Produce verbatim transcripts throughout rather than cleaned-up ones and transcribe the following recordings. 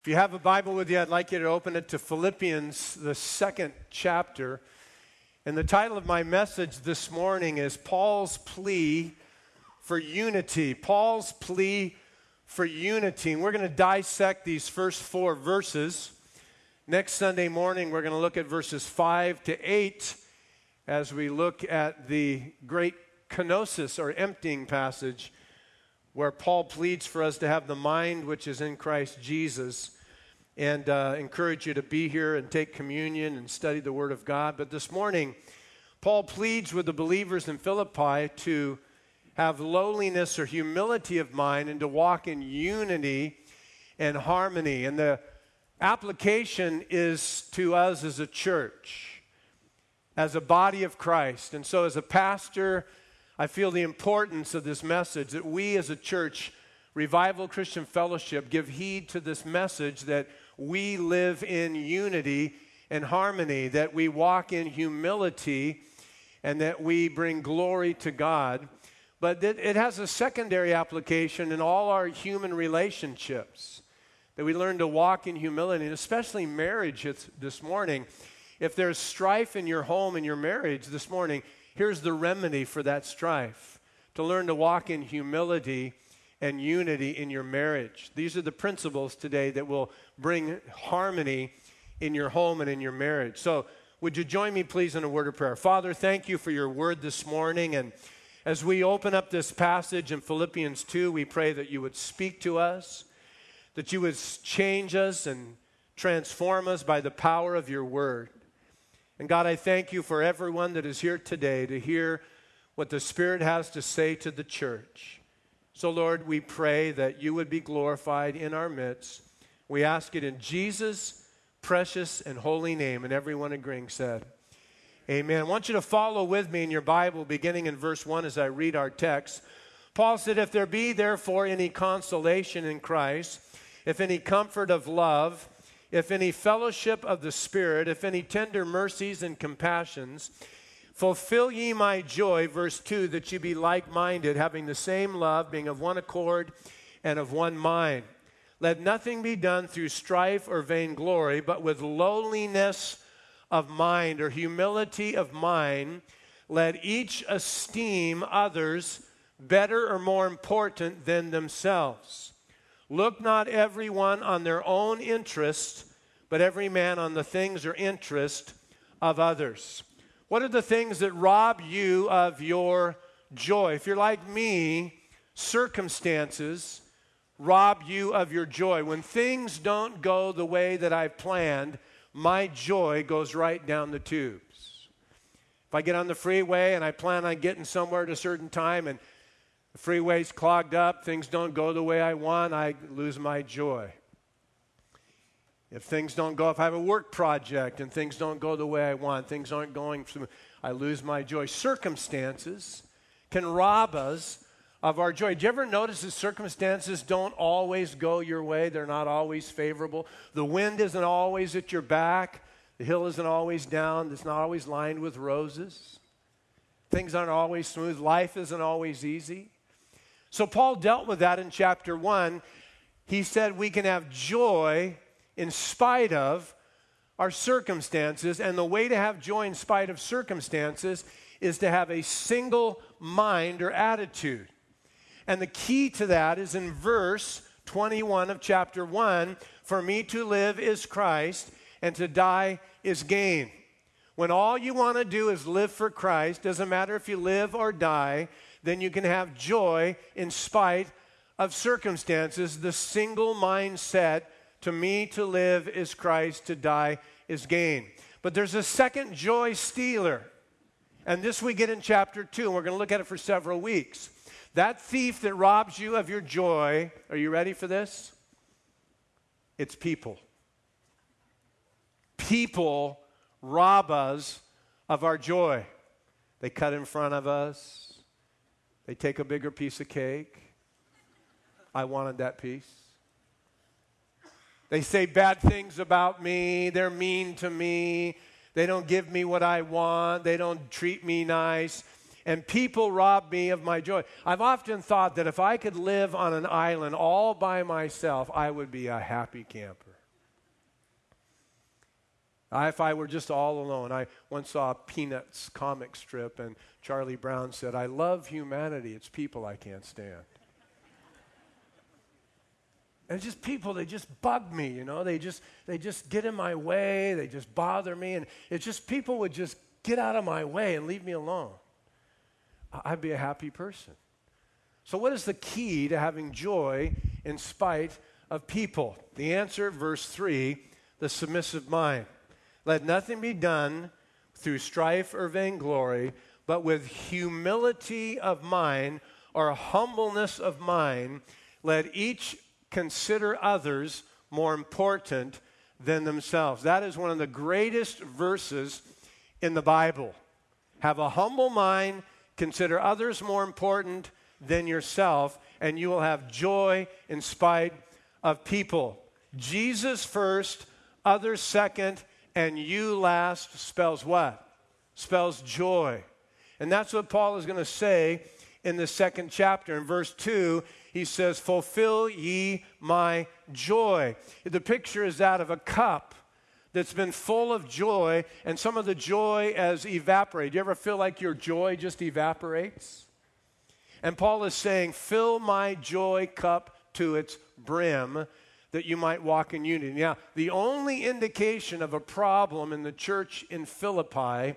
If you have a Bible with you, I'd like you to open it to Philippians, the second chapter. And the title of my message this morning is Paul's Plea for Unity. Paul's Plea for Unity. And we're going to dissect these first four verses. Next Sunday morning, we're going to look at verses five to eight as we look at the great kenosis or emptying passage where Paul pleads for us to have the mind which is in Christ Jesus, and uh, encourage you to be here and take communion and study the Word of God. But this morning, Paul pleads with the believers in Philippi to have lowliness or humility of mind and to walk in unity and harmony. And the application is to us as a church, as a body of Christ. And so as a pastor, I feel the importance of this message, that we as a church, Revival Christian Fellowship, give heed to this message that we live in unity and harmony, that we walk in humility, and that we bring glory to God. But it, it has a secondary application in all our human relationships, that we learn to walk in humility, and especially marriage this morning. If there's strife in your home and your marriage this morning, here's the remedy for that strife: to learn to walk in humility and unity in your marriage. These are the principles today that will bring harmony in your home and in your marriage. So would you join me, please, in a word of prayer? Father, thank you for your word this morning. And as we open up this passage in Philippians two, we pray that you would speak to us, that you would change us and transform us by the power of your word. And God, I thank you for everyone that is here today to hear what the Spirit has to say to the church. So, Lord, we pray that you would be glorified in our midst. We ask it in Jesus' precious and holy name. And everyone agreeing said, amen. I want you to follow with me in your Bible, beginning in verse one as I read our text. Paul said, if there be therefore any consolation in Christ, if any comfort of love, if any fellowship of the Spirit, if any tender mercies and compassions, fulfill ye my joy, verse two, that ye be like-minded, having the same love, being of one accord and of one mind. Let nothing be done through strife or vainglory, but with lowliness of mind or humility of mind, let each esteem others better or more important than themselves. Look not every one on their own interest, but every man on the things or interest of others. What are the things that rob you of your joy? If you're like me, circumstances rob you of your joy. When things don't go the way that I've planned, my joy goes right down the tubes. If I get on the freeway and I plan on getting somewhere at a certain time and the freeway's clogged up, things don't go the way I want, I lose my joy. If things don't go, if I have a work project and things don't go the way I want, things aren't going through, I lose my joy. Circumstances can rob us of our joy. Do you ever notice that circumstances don't always go your way? They're not always favorable. The wind isn't always at your back. The hill isn't always down. It's not always lined with roses. Things aren't always smooth. Life isn't always easy. So Paul dealt with that in chapter one. He said we can have joy in spite of our circumstances, and the way to have joy in spite of circumstances is to have a single mind or attitude. And the key to that is in verse twenty-one of chapter one, for me to live is Christ, and to die is gain. When all you want to do is live for Christ, doesn't matter if you live or die, then you can have joy in spite of circumstances. The single mindset, to me to live is Christ, to die is gain. But there's a second joy stealer. And this we get in chapter two, and we're going to look at it for several weeks. That thief that robs you of your joy, are you ready for this? It's people. People rob us of our joy. They cut in front of us. They take a bigger piece of cake. I wanted that piece. They say bad things about me. They're mean to me. They don't give me what I want. They don't treat me nice. And people rob me of my joy. I've often thought that if I could live on an island all by myself, I would be a happy camper. I, if I were just all alone, I once saw a Peanuts comic strip, and Charlie Brown said, "I love humanity. It's people I can't stand." And it's just people, they just bug me, you know. They just they just get in my way. They just bother me. And it's just people would just get out of my way and leave me alone. I'd be a happy person. So what is the key to having joy in spite of people? The answer, verse three, the submissive mind. Let nothing be done through strife or vainglory, but with humility of mind or humbleness of mind, let each consider others more important than themselves. That is one of the greatest verses in the Bible. Have a humble mind, consider others more important than yourself, and you will have joy in spite of people. Jesus first, others second, and you last spells what? Spells joy. And that's what Paul is going to say in the second chapter. In verse two, he says, fulfill ye my joy. The picture is that of a cup that's been full of joy, and some of the joy has evaporated. You ever feel like your joy just evaporates? And Paul is saying, fill my joy cup to its brim, that you might walk in unity. Now, the only indication of a problem in the church in Philippi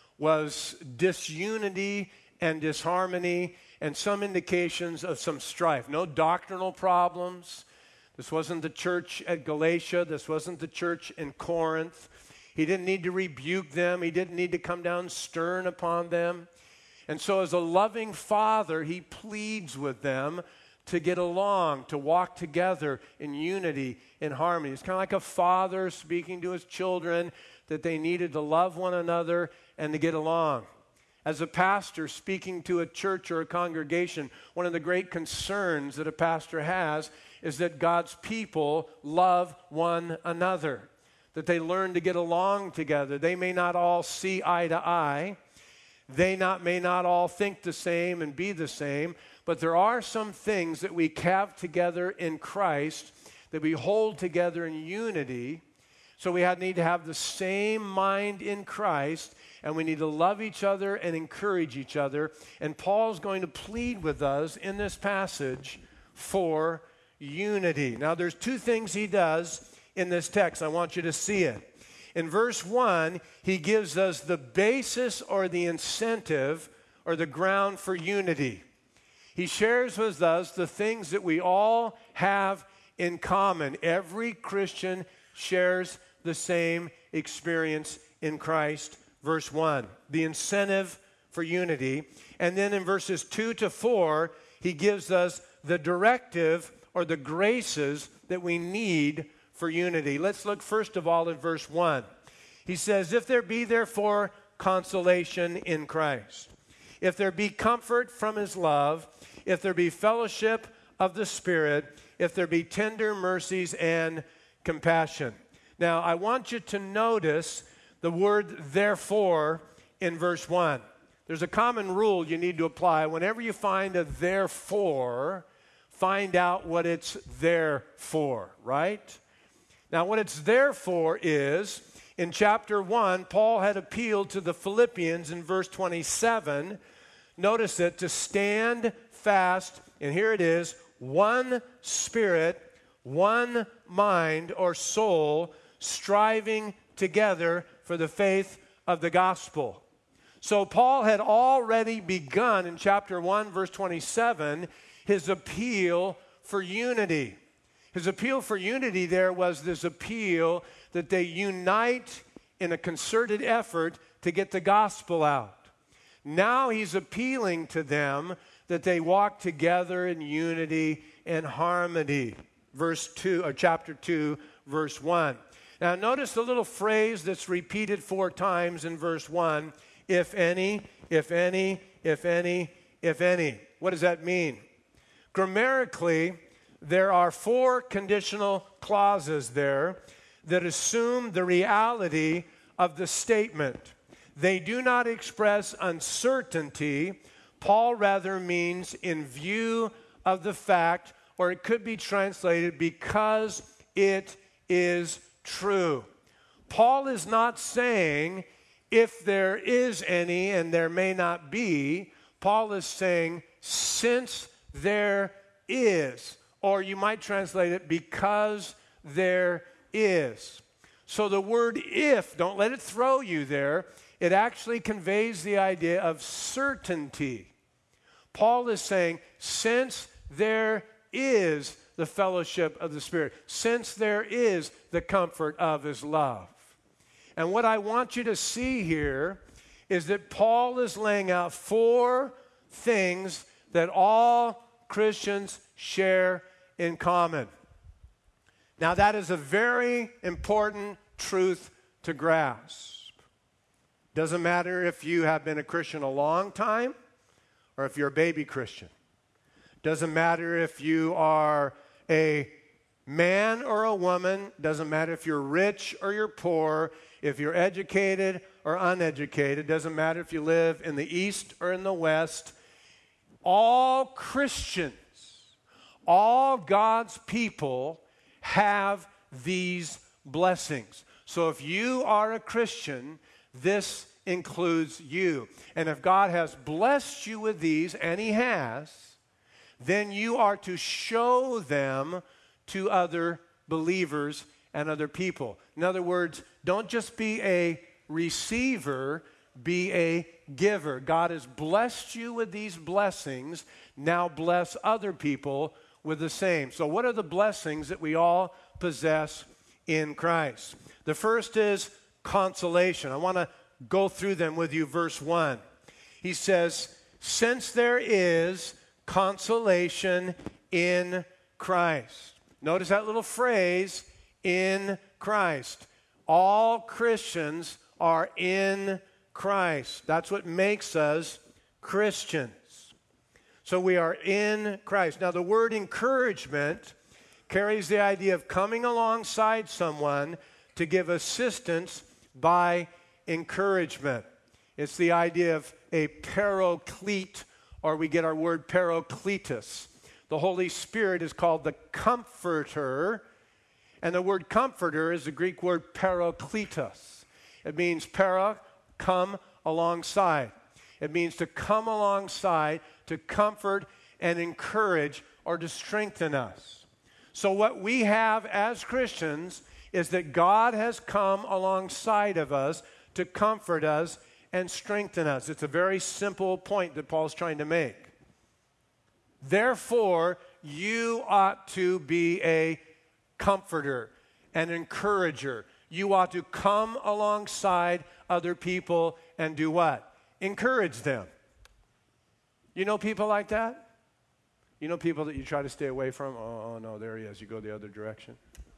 was disunity and disharmony and some indications of some strife. No doctrinal problems. This wasn't the church at Galatia. This wasn't the church in Corinth. He didn't need to rebuke them. He didn't need to come down stern upon them. And so as a loving father, he pleads with them to get along, to walk together in unity, in harmony. It's kind of like a father speaking to his children that they needed to love one another and to get along. As a pastor speaking to a church or a congregation, one of the great concerns that a pastor has is that God's people love one another, that they learn to get along together. They may not all see eye to eye. They not, may not all think the same and be the same, but there are some things that we have together in Christ, that we hold together in unity. So we have, need to have the same mind in Christ, and we need to love each other and encourage each other. And Paul's going to plead with us in this passage for unity. Now, there's two things he does in this text. I want you to see it. In verse one, he gives us the basis or the incentive or the ground for unity. He shares with us the things that we all have in common. Every Christian shares the same experience in Christ. Verse one, the incentive for unity. And then in verses two to four, he gives us the directive or the graces that we need for unity. Let's look first of all at verse one. He says, if there be therefore consolation in Christ, if there be comfort from his love, if there be fellowship of the Spirit, if there be tender mercies and compassion. Now, I want you to notice the word therefore in verse one. There's a common rule you need to apply. Whenever you find a therefore, find out what it's there for, right? Now, what it's there for is, in chapter one, Paul had appealed to the Philippians in verse twenty-seven. Notice it, to stand fast, and here it is, one spirit, one mind or soul, striving together for the faith of the gospel. So Paul had already begun in chapter one, verse twenty-seven, his appeal for unity. His appeal for unity there was this appeal that they unite in a concerted effort to get the gospel out. Now he's appealing to them that they walk together in unity and harmony. Verse two, or chapter two, verse one. Now notice the little phrase that's repeated four times in verse one. If any, if any, if any, if any. What does that mean? Grammatically, there are four conditional clauses there that assume the reality of the statement. They do not express uncertainty. Paul rather means in view of the fact, or it could be translated because it is true. Paul is not saying if there is any and there may not be. Paul is saying since there is, or you might translate it because there is. So the word if, don't let it throw you there, it actually conveys the idea of certainty. Paul is saying since there is the fellowship of the Spirit, since there is the comfort of His love. And what I want you to see here is that Paul is laying out four things that all Christians share in common. Now, that is a very important truth to grasp. Doesn't matter if you have been a Christian a long time or if you're a baby Christian. Doesn't matter if you are a man or a woman. Doesn't matter if you're rich or you're poor. If you're educated or uneducated. Doesn't matter if you live in the East or in the West. All Christians, all God's people have these blessings. So if you are a Christian, this includes you. And if God has blessed you with these, and He has, then you are to show them to other believers and other people. In other words, don't just be a receiver, be a giver. God has blessed you with these blessings. Now bless other people with the same. So what are the blessings that we all possess in Christ? The first is consolation. I want to go through them with you. Verse one. He says, since there is consolation in Christ. Notice that little phrase, in Christ. All Christians are in Christ. That's what makes us Christians. So we are in Christ. Now, the word encouragement carries the idea of coming alongside someone to give assistance by encouragement. It's the idea of a paraclete, or we get our word paracletus. The Holy Spirit is called the Comforter, and the word comforter is the Greek word parakletos. It means para, come alongside. It means to come alongside, to comfort and encourage or to strengthen us. So what we have as Christians is that God has come alongside of us to comfort us and strengthen us. It's a very simple point that Paul's trying to make. Therefore, you ought to be a comforter, an encourager. You ought to come alongside other people and do what? Encourage them. You know people like that? You know people that you try to stay away from? Oh, oh no, there he is. You go the other direction.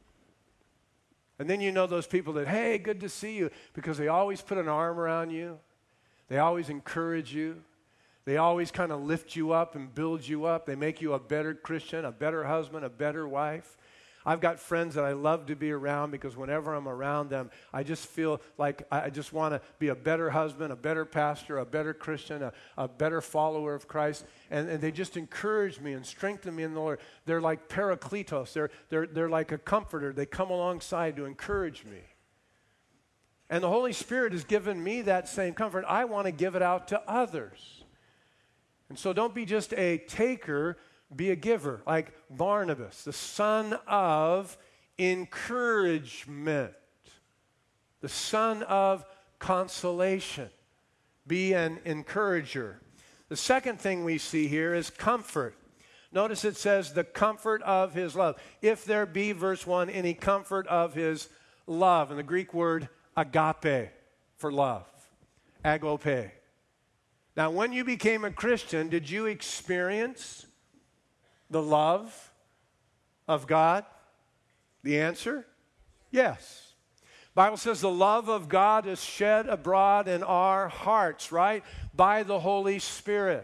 And then you know those people that, hey, good to see you, because they always put an arm around you. They always encourage you. They always kind of lift you up and build you up. They make you a better Christian, a better husband, a better wife. I've got friends that I love to be around because whenever I'm around them, I just feel like I just want to be a better husband, a better pastor, a better Christian, a, a better follower of Christ. And, and they just encourage me and strengthen me in the Lord. They're like parakletos. They're, they're, they're like a comforter. They come alongside to encourage me. And the Holy Spirit has given me that same comfort. I want to give it out to others. And so don't be just a taker, be a giver, like Barnabas, the son of encouragement, the son of consolation. Be an encourager. The second thing we see here is comfort. Notice it says the comfort of his love. If there be, verse one, any comfort of his love. And the Greek word agape for love, agape. Now, when you became a Christian, did you experience the love of God? The answer? Yes. The Bible says the love of God is shed abroad in our hearts, right? By the Holy Spirit.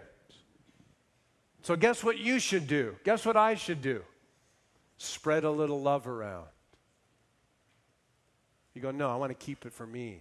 So guess what you should do? Guess what I should do? Spread a little love around. You go, no, I want to keep it for me.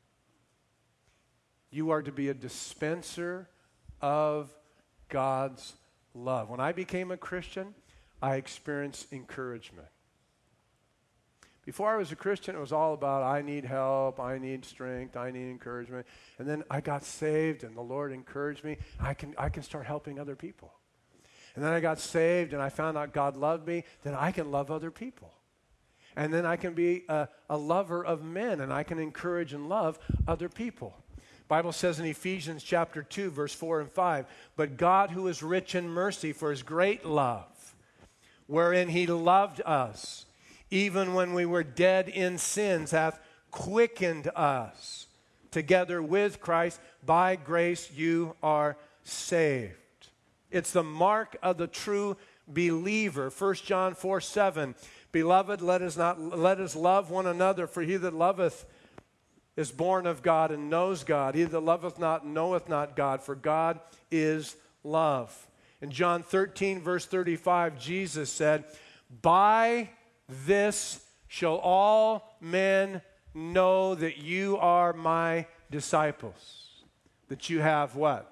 You are to be a dispenser of God's love. When I became a Christian, I experienced encouragement. Before I was a Christian, it was all about I need help, I need strength, I need encouragement. And then I got saved and the Lord encouraged me. I can, I can start helping other people. And then I got saved and I found out God loved me. Then I can love other people. And then I can be a, a lover of men and I can encourage and love other people. The Bible says in Ephesians chapter two, verse four and five, but God who is rich in mercy for his great love, wherein he loved us, even when we were dead in sins, hath quickened us together with Christ. By grace you are saved. It's the mark of the true believer. First John four seven, beloved, let us not let us love one another, for he that loveth is born of God and knows God. He that loveth not knoweth not God, for God is love. In John thirteen, verse thirty-five, Jesus said, by this shall all men know that you are my disciples. That you have what?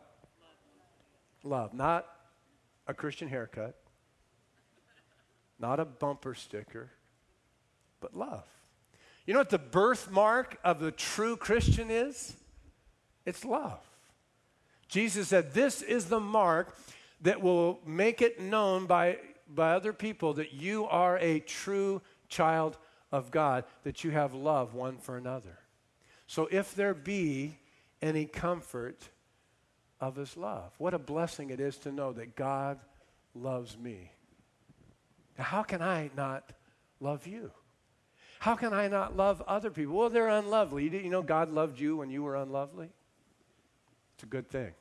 Love. Not a Christian haircut. Not a bumper sticker. But love. You know what the birthmark of the true Christian is? It's love. Jesus said, this is the mark that will make it known by by other people that you are a true child of God, that you have love one for another. So if there be any comfort of his love, what a blessing it is to know that God loves me. Now, how can I not love you? How can I not love other people? Well, they're unlovely. You know God loved you when you were unlovely? It's a good thing.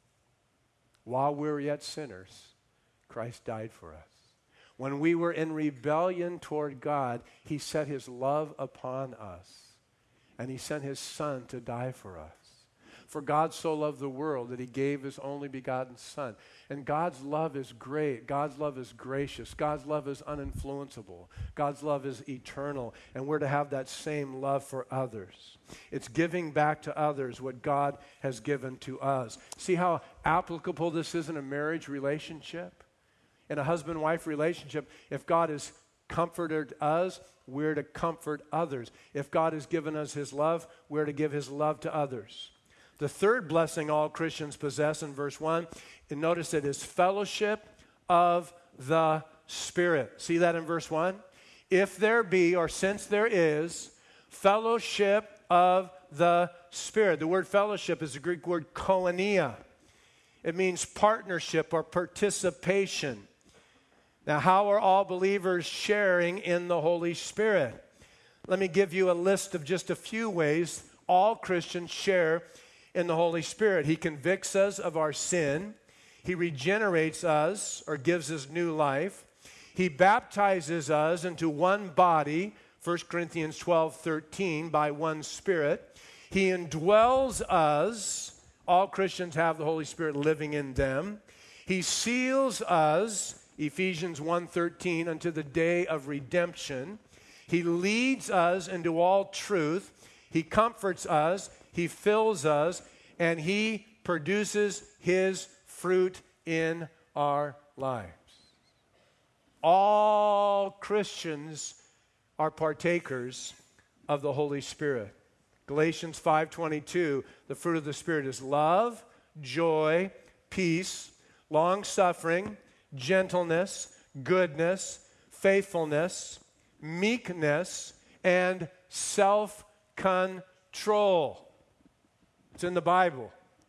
While we were yet sinners, Christ died for us. When we were in rebellion toward God, he set his love upon us, and he sent his Son to die for us. For God so loved the world that he gave his only begotten Son. And God's love is great. God's love is gracious. God's love is uninfluenceable. God's love is eternal, and we're to have that same love for others. It's giving back to others what God has given to us. See how applicable this is in a marriage relationship? In a husband-wife relationship, if God has comforted us, we're to comfort others. If God has given us his love, we're to give his love to others. The third blessing all Christians possess in verse one, and notice it is fellowship of the Spirit. See that in verse one? If there be, or since there is, fellowship of the Spirit. The word fellowship is the Greek word koinonia. It means partnership or participation. Now, how are all believers sharing in the Holy Spirit? Let me give you a list of just a few ways all Christians share in the Holy Spirit. He convicts us of our sin. He regenerates us or gives us new life. He baptizes us into one body, First Corinthians twelve thirteen, by one Spirit. He indwells us. All Christians have the Holy Spirit living in them. He seals us, Ephesians one thirteen, unto the day of redemption. He leads us into all truth. He comforts us. He fills us. And he produces his fruit in our lives. All Christians are partakers of the Holy Spirit. Galatians five twenty-two, the fruit of the Spirit is love, joy, peace, long-suffering, gentleness, goodness, faithfulness, meekness, and self-control. It's in the Bible.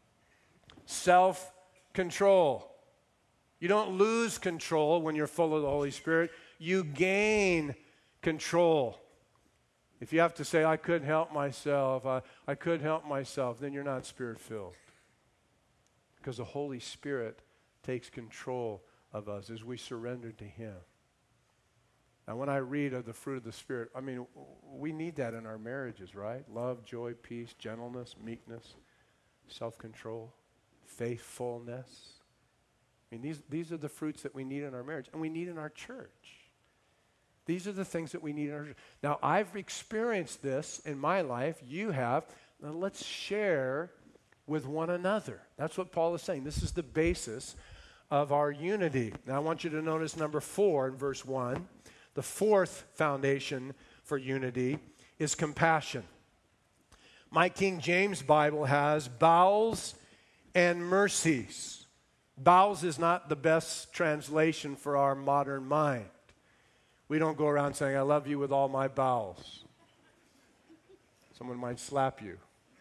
Self-control. You don't lose control when you're full of the Holy Spirit. You gain control. If you have to say, I couldn't help myself, I, I couldn't help myself, then you're not Spirit-filled. Because the Holy Spirit takes control of us as we surrender to him. Now, when I read of the fruit of the Spirit, I mean, we need that in our marriages, right? Love, joy, peace, gentleness, meekness, self-control, faithfulness. I mean, these, these are the fruits that we need in our marriage, and we need in our church. These are the things that we need in our church. Now, I've experienced this in my life. You have. Now, let's share with one another. That's what Paul is saying. This is the basis of our unity. Now, I want you to notice number four in verse one. The fourth foundation for unity is compassion. My King James Bible has bowels and mercies. Bowels is not the best translation for our modern mind. We don't go around saying, I love you with all my bowels. Someone might slap you.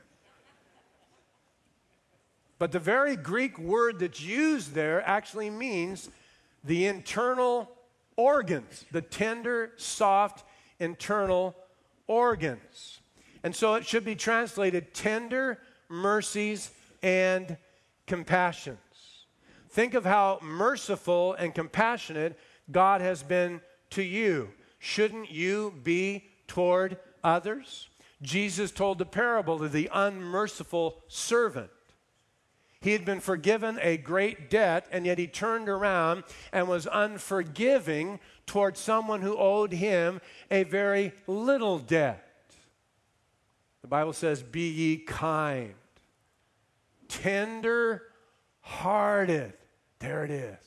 But the very Greek word that's used there actually means the internal organs, the tender, soft, internal organs. And so it should be translated tender mercies and compassions. Think of how merciful and compassionate God has been to you. Shouldn't you be toward others? Jesus told the parable of the unmerciful servant. He had been forgiven a great debt, and yet he turned around and was unforgiving toward someone who owed him a very little debt. The Bible says, be ye kind, tender-hearted. There it is.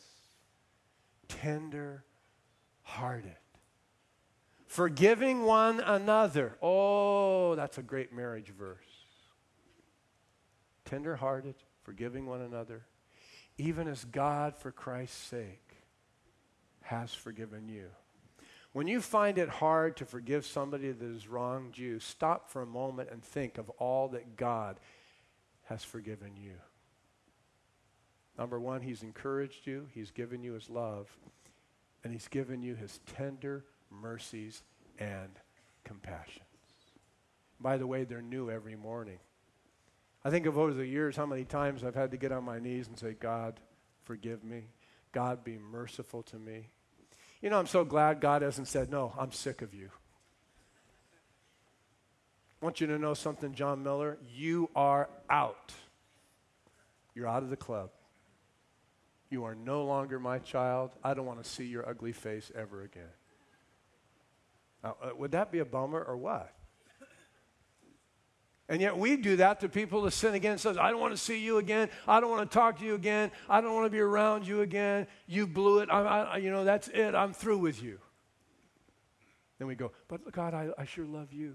Tender-hearted. Forgiving one another. Oh, that's a great marriage verse. Tender-hearted, forgiving one another, even as God, for Christ's sake, has forgiven you. When you find it hard to forgive somebody that has wronged you, stop for a moment and think of all that God has forgiven you. Number one, he's encouraged you, he's given you his love, and he's given you his tender mercies and compassions. By the way, they're new every morning. I think of over the years how many times I've had to get on my knees and say, God, forgive me. God, be merciful to me. You know, I'm so glad God hasn't said, no, I'm sick of you. I want you to know something, John Miller. You are out. You're out of the club. You are no longer my child. I don't want to see your ugly face ever again. Now, uh, would that be a bummer or what? And yet we do that to people that sin against us. I don't want to see you again. I don't want to talk to you again. I don't want to be around you again. You blew it. I, I, you know, that's it. I'm through with you. Then we go, but God, I, I sure love you.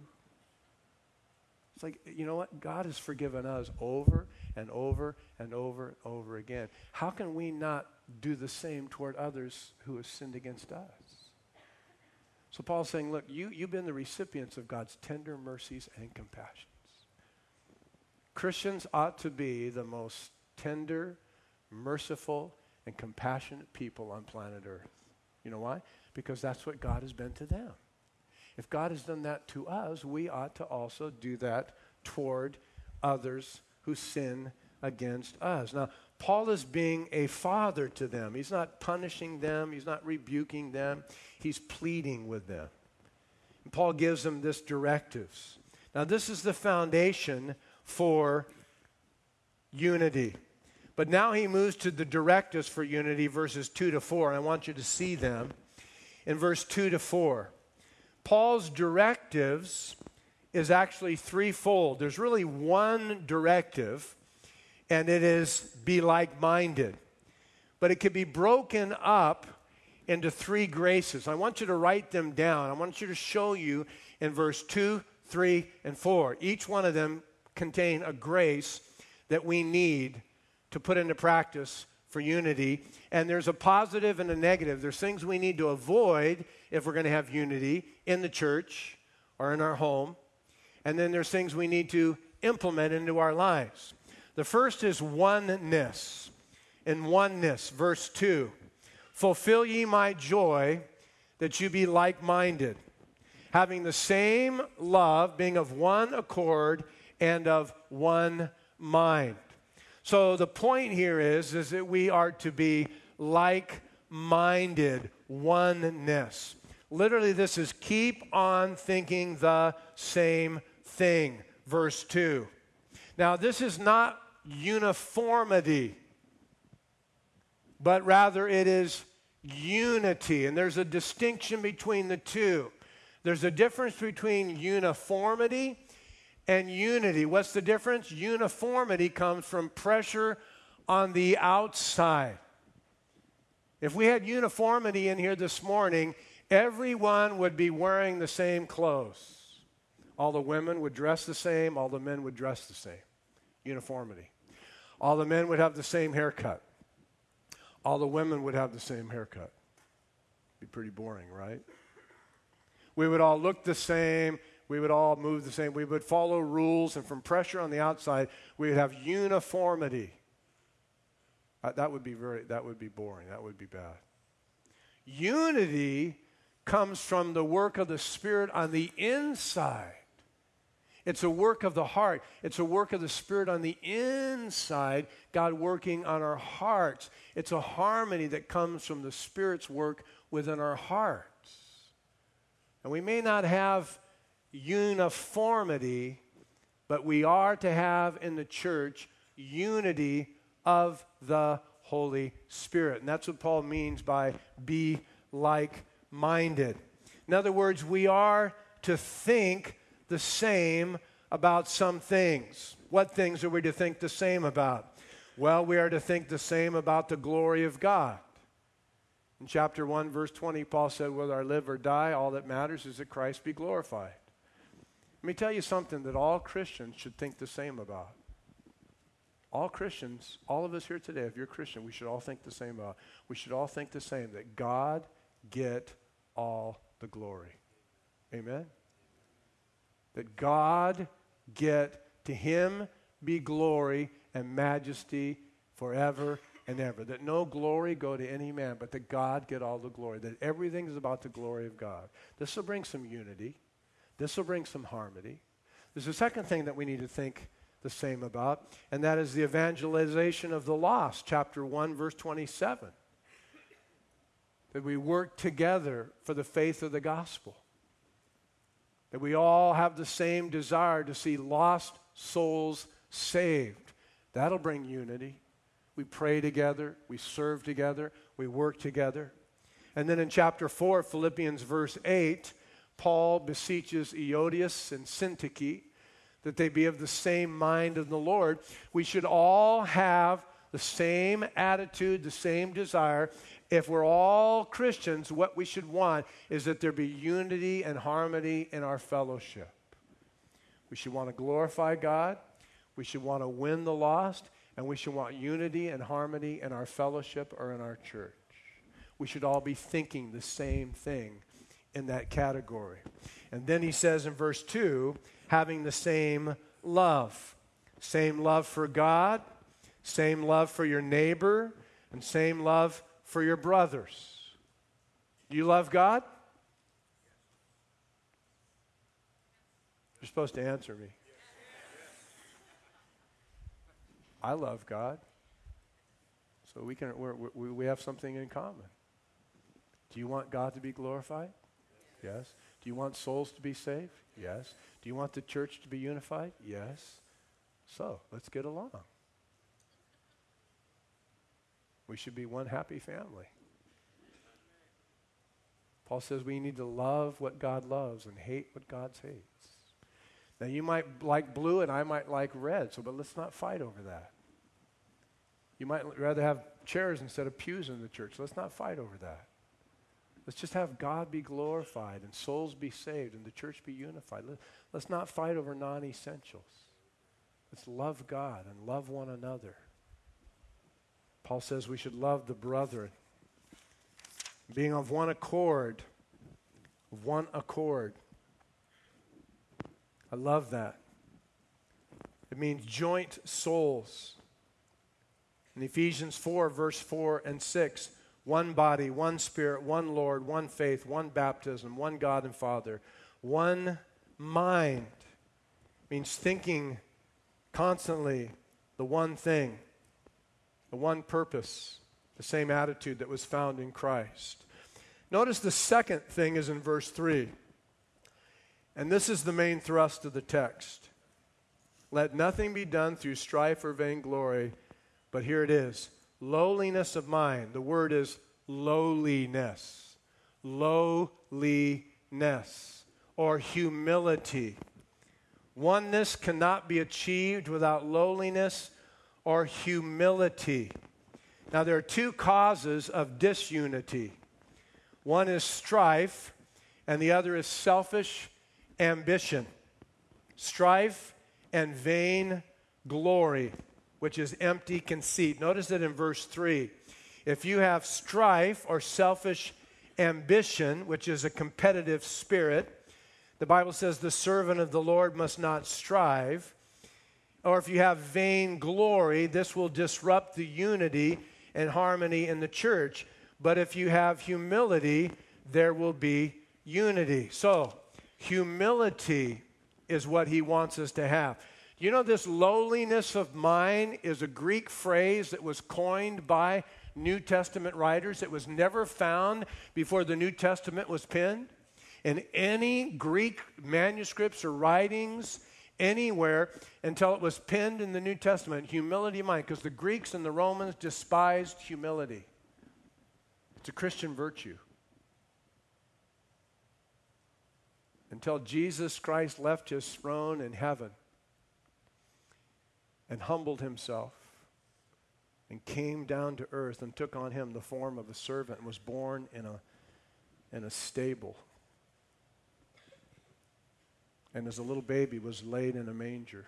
It's like, you know what? God has forgiven us over and over and over and over again. How can we not do the same toward others who have sinned against us? So Paul's saying, look, you, you've been the recipients of God's tender mercies and compassions. Christians ought to be the most tender, merciful, and compassionate people on planet Earth. You know why? Because that's what God has been to them. If God has done that to us, we ought to also do that toward others who sin against us. Now, Paul is being a father to them. He's not punishing them. He's not rebuking them. He's pleading with them. And Paul gives them this directives. Now, this is the foundation for unity. But now he moves to the directives for unity, verses two to four. And I want you to see them in verse two to four. Paul's directives is actually threefold. There's really one directive, and it is be like-minded. But it can be broken up into three graces. I want you to write them down. I want you to show you in verse two, three, and four. Each one of them contain a grace that we need to put into practice for unity. And there's a positive and a negative. There's things we need to avoid if we're going to have unity in the church or in our home. And then there's things we need to implement into our lives. The first is oneness. In oneness, verse two. Fulfill ye my joy, that you be like-minded, having the same love, being of one accord and of one mind. So the point here is, is that we are to be like-minded, oneness. Literally, this is keep on thinking the same thing, verse two. Now, this is not uniformity, but rather it is unity. And there's a distinction between the two. There's a difference between uniformity and unity. What's the difference? Uniformity comes from pressure on the outside. If we had uniformity in here this morning Everyone would be wearing the same clothes. All the women would dress the same. All the men would dress the same. Uniformity. All the men would have the same haircut. All the women would have the same haircut. Be pretty boring, right? We would all look the same. We would all move the same. We would follow rules, and from pressure on the outside, we would have uniformity. Uh, that would be very, that would be boring. That would be bad. Unity comes from the work of the Spirit on the inside. It's a work of the heart. It's a work of the Spirit on the inside, God working on our hearts. It's a harmony that comes from the Spirit's work within our hearts. And we may not have uniformity, but we are to have in the church unity of the Holy Spirit. And that's what Paul means by be like-minded. In other words, we are to think the same about some things. What things are we to think the same about? Well, we are to think the same about the glory of God. In chapter one, verse twenty, Paul said, whether I live or die, all that matters is that Christ be glorified. Let me tell you something that all Christians should think the same about. All Christians, all of us here today, if you're a Christian, we should all think the same about. We should all think the same, that God get all the glory. Amen? That God get, to him be glory and majesty forever and ever. That no glory go to any man, but that God get all the glory. That everything is about the glory of God. This will bring some unity. This will bring some harmony. There's a second thing that we need to think the same about, and that is the evangelization of the lost. Chapter one, verse twenty-seven. That we work together for the faith of the gospel. That we all have the same desire to see lost souls saved. That'll bring unity. We pray together. We serve together. We work together. And then in chapter four, Philippians verse eight, Paul beseeches Eodias and Syntyche that they be of the same mind in the Lord. We should all have the same attitude, the same desire. If we're all Christians, what we should want is that there be unity and harmony in our fellowship. We should want to glorify God. We should want to win the lost. And we should want unity and harmony in our fellowship or in our church. We should all be thinking the same thing in that category. And then he says in verse two, having the same love. Same love for God, same love for your neighbor, and same love for your brothers. Do you love God? You're supposed to answer me. I love God. So we can we're, we we have something in common. Do you want God to be glorified? Yes. Do you want souls to be saved? Yes. Do you want the church to be unified? Yes. So, let's get along. We should be one happy family. Paul says we need to love what God loves and hate what God hates. Now, you might like blue and I might like red, so but let's not fight over that. You might rather have chairs instead of pews in the church. Let's not fight over that. Let's just have God be glorified and souls be saved and the church be unified. Let, let's not fight over non-essentials. Let's love God and love one another. Paul says we should love the brethren. Being of one accord. Of one accord. I love that. It means joint souls. In Ephesians four, verse four and six, one body, one spirit, one Lord, one faith, one baptism, one God and Father, one mind. Means thinking constantly the one thing, the one purpose, the same attitude that was found in Christ. Notice the second thing is in verse three. And this is the main thrust of the text. Let nothing be done through strife or vainglory, but here it is, lowliness of mind. The word is lowliness. Lowliness or humility. Oneness cannot be achieved without lowliness or humility. Now, there are two causes of disunity. One is strife, and the other is selfish ambition. Strife and vain glory, which is empty conceit. Notice that in verse three. If you have strife or selfish ambition, which is a competitive spirit, the Bible says the servant of the Lord must not strive. Or if you have vain glory, this will disrupt the unity and harmony in the church. But if you have humility, there will be unity. So, humility is what he wants us to have. You know, this lowliness of mind is a Greek phrase that was coined by New Testament writers. It was never found before the New Testament was penned. In any Greek manuscripts or writings anywhere until it was penned in the New Testament, humility of mind, because the Greeks and the Romans despised humility. It's a Christian virtue. Until Jesus Christ left his throne in heaven and humbled himself and came down to earth and took on him the form of a servant and was born in a, in a stable. And as a little baby was laid in a manger.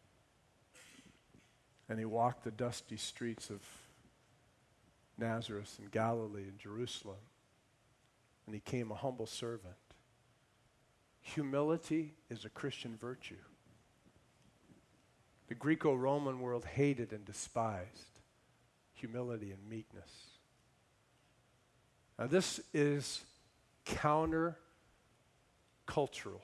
And he walked the dusty streets of Nazareth and Galilee and Jerusalem. And he became a humble servant. Humility is a Christian virtue. The Greco-Roman world hated and despised humility and meekness. Now this is counter-cultural.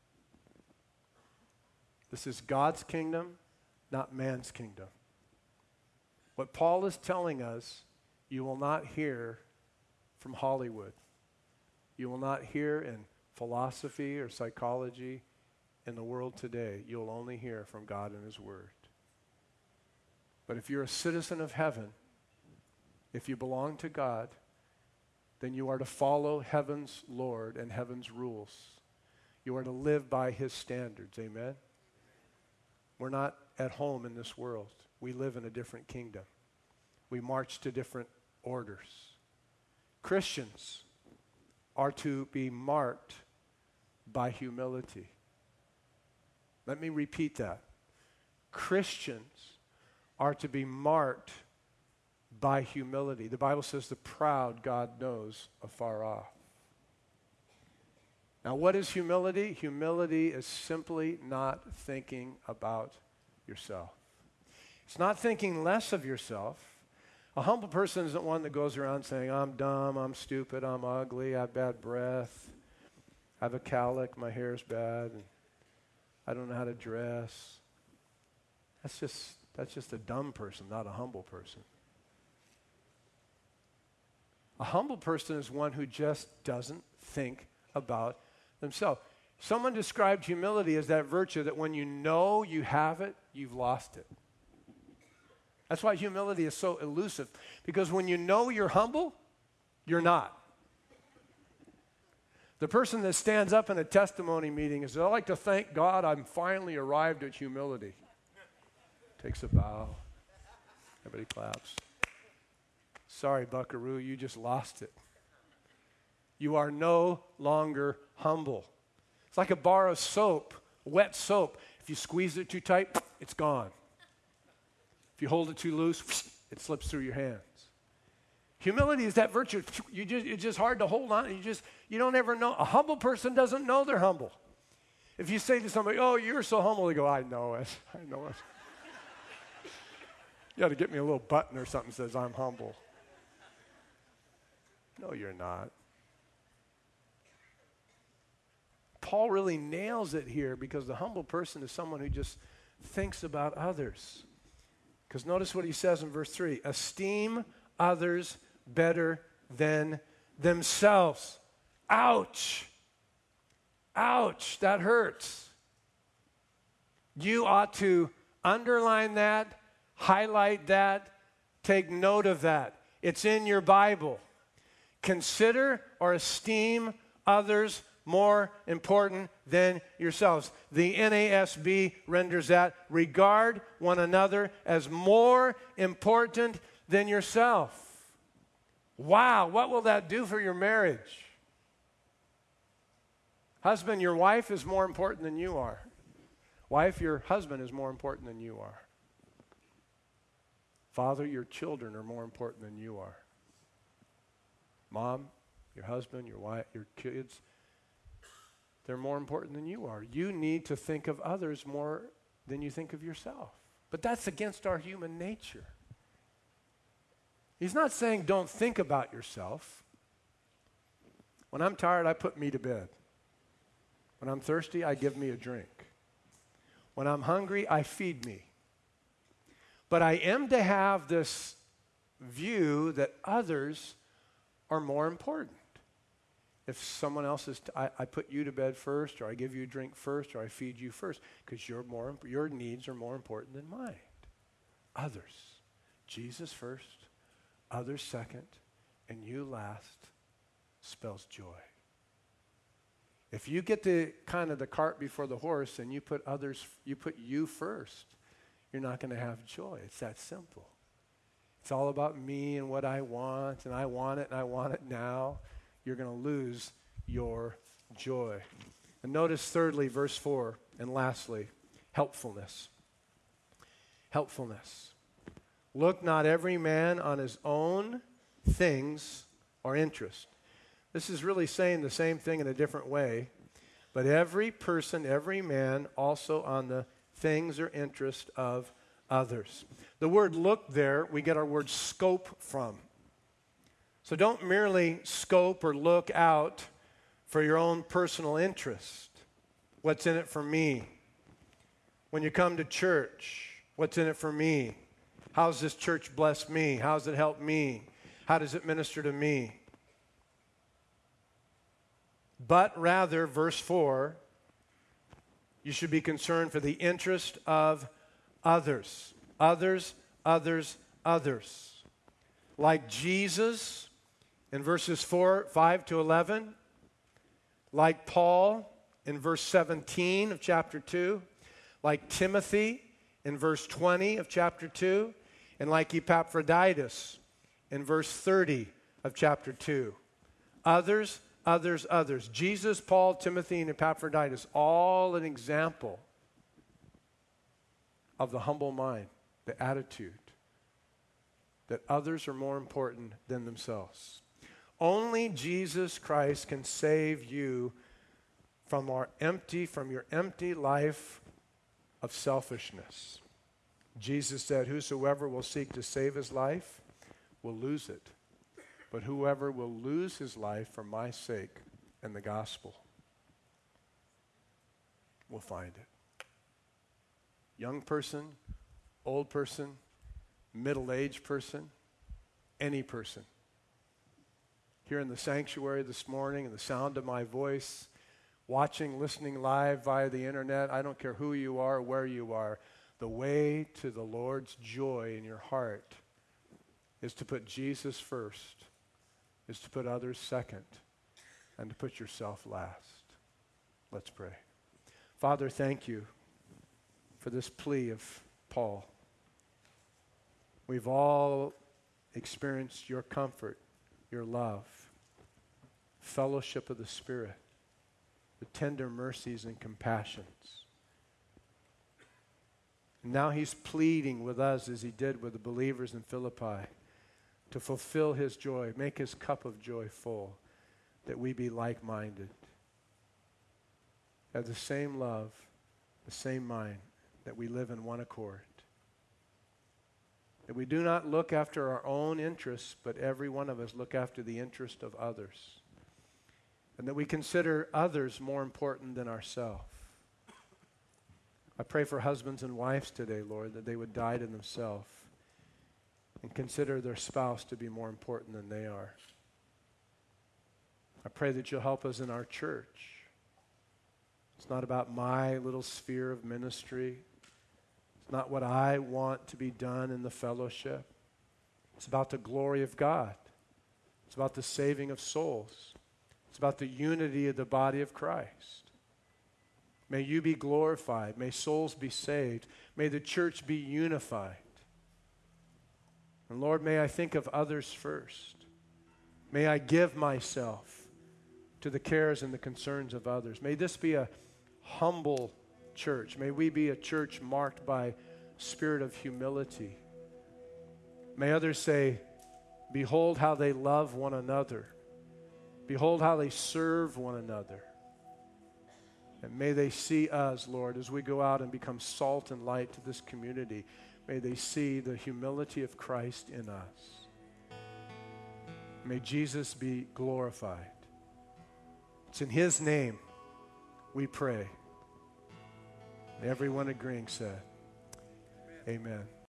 This is God's kingdom, not man's kingdom. What Paul is telling us, you will not hear from Hollywood. You will not hear in philosophy or psychology in the world today. You'll only hear from God and his word. But if you're a citizen of heaven, if you belong to God, then you are to follow heaven's Lord and heaven's rules. You are to live by his standards. Amen? We're not at home in this world. We live in a different kingdom. We march to different orders. Christians are to be marked by humility. Let me repeat that. Christians are to be marked by humility. The Bible says the proud God knows afar off. Now, what is humility? Humility is simply not thinking about yourself. It's not thinking less of yourself. A humble person isn't one that goes around saying, I'm dumb, I'm stupid, I'm ugly, I have bad breath, I have a cowlick, my hair's bad, and I don't know how to dress. That's just, that's just a dumb person, not a humble person. A humble person is one who just doesn't think about themselves. Someone described humility as that virtue that when you know you have it, you've lost it. That's why humility is so elusive. Because when you know you're humble, you're not. The person that stands up in a testimony meeting and says, I'd like to thank God I'm finally arrived at humility. Takes a bow. Everybody claps. Sorry, buckaroo, you just lost it. You are no longer humble. It's like a bar of soap, wet soap. If you squeeze it too tight, it's gone. If you hold it too loose, it slips through your hands. Humility is that virtue. You just, it's just hard to hold on. You just, you don't ever know. A humble person doesn't know they're humble. If you say to somebody, oh, you're so humble, they go, I know it. I know it. You got to get me a little button or something that says I'm humble. No, you're not. Paul really nails it here because the humble person is someone who just thinks about others. Because notice what he says in verse three. Esteem others better than themselves. Ouch. Ouch. That hurts. You ought to underline that, highlight that, take note of that. It's in your Bible. Consider or esteem others more important than yourselves. The N A S B renders that, regard one another as more important than yourself. Wow, what will that do for your marriage? Husband, your wife is more important than you are. Wife, your husband is more important than you are. Father, your children are more important than you are. Mom, your husband, your wife, your kids, they're more important than you are. You need to think of others more than you think of yourself. But that's against our human nature. He's not saying don't think about yourself. When I'm tired, I put me to bed. When I'm thirsty, I give me a drink. When I'm hungry, I feed me. But I am to have this view that others are more important. If someone else is, t- I, I put you to bed first, or I give you a drink first, or I feed you first, because your more your needs are more important than mine. Others, Jesus first, others second, and you last, spells joy. If you get the kind of the cart before the horse, and you put others, you put you first, you're not going to have joy. It's that simple. It's all about me and what I want, and I want it, and I want it now. You're going to lose your joy. And notice thirdly, verse four, and lastly, helpfulness. Helpfulness. Look not every man on his own things or interest. This is really saying the same thing in a different way, but every person, every man also on the things or interest of others. The word look there, we get our word scope from. So don't merely scope or look out for your own personal interest. What's in it for me? When you come to church, what's in it for me? How's this church bless me? How does it help me? How does it minister to me? But rather, verse four, you should be concerned for the interest of others. Others, others, others. Like Jesus in verses four, five to eleven, like Paul in verse seventeen of chapter two, like Timothy in verse twenty of chapter two, and like Epaphroditus in verse thirty of chapter two. Others, others, others. Jesus, Paul, Timothy, and Epaphroditus, all an example of the humble mind, the attitude that others are more important than themselves. Only Jesus Christ can save you from our empty, from your empty life of selfishness. Jesus said, whosoever will seek to save his life will lose it. But whoever will lose his life for my sake and the gospel will find it. Young person, old person, middle-aged person, any person. Here in the sanctuary this morning, and the sound of my voice, watching, listening live via the internet, I don't care who you are, where you are, the way to the Lord's joy in your heart is to put Jesus first, is to put others second, and to put yourself last. Let's pray. Father, thank you for this plea of Paul. We've all experienced your comfort, your love, fellowship of the Spirit, the tender mercies and compassions. And now he's pleading with us as he did with the believers in Philippi to fulfill his joy, make his cup of joy full, that we be like-minded, have the same love, the same mind, that we live in one accord. That we do not look after our own interests, but every one of us look after the interest of others. And that we consider others more important than ourselves. I pray for husbands and wives today, Lord, that they would die to themselves and consider their spouse to be more important than they are. I pray that you'll help us in our church. It's not about my little sphere of ministry. It's not what I want to be done in the fellowship. It's about the glory of God. It's about the saving of souls. It's about the unity of the body of Christ. May you be glorified. May souls be saved. May the church be unified. And Lord, may I think of others first. May I give myself to the cares and the concerns of others. May this be a humble church. May we be a church marked by spirit of humility. May others say, behold how they love one another. Behold how they serve one another. And may they see us, Lord, as we go out and become salt and light to this community. May they see the humility of Christ in us. May Jesus be glorified. It's in his name we pray. Everyone agreeing said, amen.